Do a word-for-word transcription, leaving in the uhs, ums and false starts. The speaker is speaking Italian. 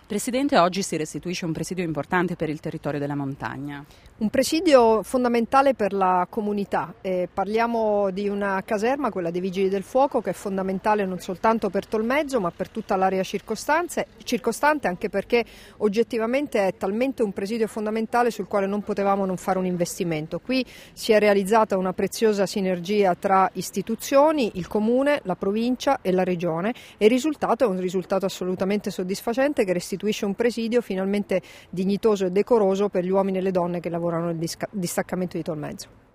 Presidente, oggi si restituisce un presidio importante per il territorio della montagna. Un presidio fondamentale per la comunità. Eh, parliamo di una caserma, quella dei Vigili del Fuoco, che è fondamentale non soltanto per Tolmezzo ma per tutta l'area circostante, anche perché oggettivamente è talmente un presidio fondamentale sul quale non potevamo non fare un investimento. Qui si è realizzata una preziosa sinergia tra istituzioni, il Comune, la Provincia e la Regione, e il risultato è un risultato assolutamente soddisfacente che restituisce un presidio finalmente dignitoso e decoroso per gli uomini e le donne che lavorano nel distaccamento di Tolmezzo.